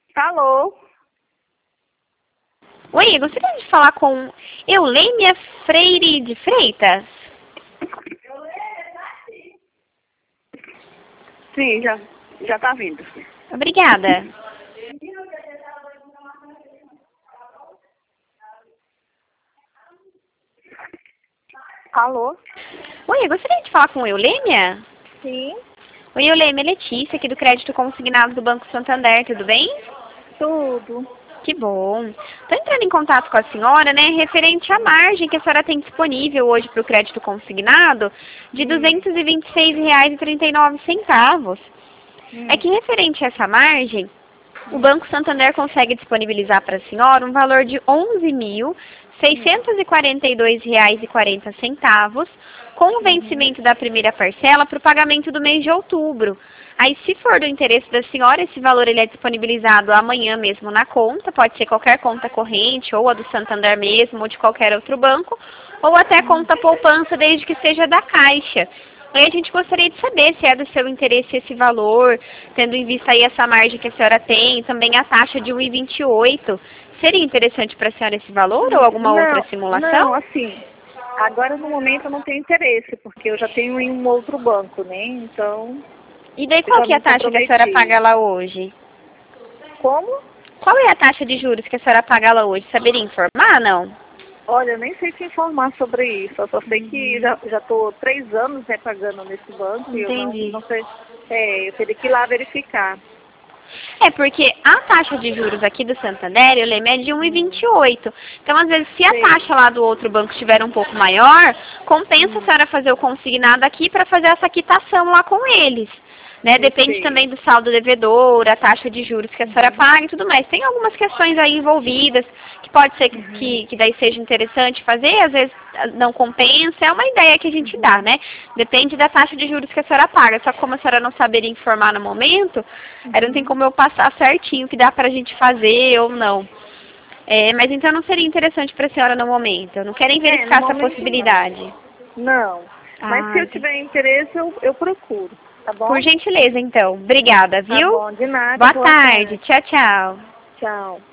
Alô? Oi, eu gostaria de falar com Eulêmia Freire de Freitas. Sim, já tá vindo. Obrigada. Alô? Oi, eu gostaria de falar com Eulêmia. Sim, Oi, Eulêmia, Letícia, aqui do Crédito Consignado do Banco Santander, tudo bem? tudo. Que bom. Estou entrando em contato com a senhora, né, referente à margem que a senhora tem disponível hoje para o crédito consignado de R$ 226,39. É que referente a essa margem, o Banco Santander consegue disponibilizar para a senhora um valor de R$ 11.642,40, com o vencimento da primeira parcela para o pagamento do mês de outubro. Aí, se for do interesse da senhora, esse valor ele é disponibilizado amanhã mesmo na conta, pode ser qualquer conta corrente, ou a do Santander mesmo, ou de qualquer outro banco, ou até conta poupança, desde que seja da Caixa. Aí a gente gostaria de saber se é do seu interesse esse valor, tendo em vista aí essa margem que a senhora tem, também a taxa de 1,28. Seria interessante para a senhora esse valor ou alguma outra simulação? Não, assim, agora no momento eu não tenho interesse, porque eu já tenho em um outro banco, né? Então, E daí eu qual já que é me a taxa que a senhora comprometi. paga lá hoje? Como? Qual é a taxa de juros que a senhora paga lá hoje? Saberia informar, não? Olha, eu nem sei te informar sobre isso. Eu só sei que já estou 3 anos, né, pagando nesse banco e eu Entendi. não sei. Eu teria que ir lá verificar. É porque a taxa de juros aqui do Santander, eu lembro, é de 1,28. Então, às vezes, se a Sei. taxa lá do outro banco estiver um pouco maior, compensa a senhora fazer o consignado aqui para fazer essa quitação lá com eles. Né? Eu Depende sei. também do saldo devedor, a taxa de juros que a senhora paga e tudo mais. Tem algumas questões aí envolvidas que pode ser que daí seja interessante fazer, às vezes não compensa, é uma ideia que a gente dá, né? Depende da taxa de juros que a senhora paga. Só que como a senhora não saberia informar no momento, aí não tem como eu passar certinho o que dá pra gente fazer ou não. Mas então não seria interessante pra senhora no momento. Não querem verificar No essa momento possibilidade. não. Mas se Ah, eu entendi. tiver interesse, eu procuro, tá Por bom? gentileza, então. Obrigada, Tá viu? bom, de nada, Boa boa tarde. tarde. Tchau, tchau. Tchau.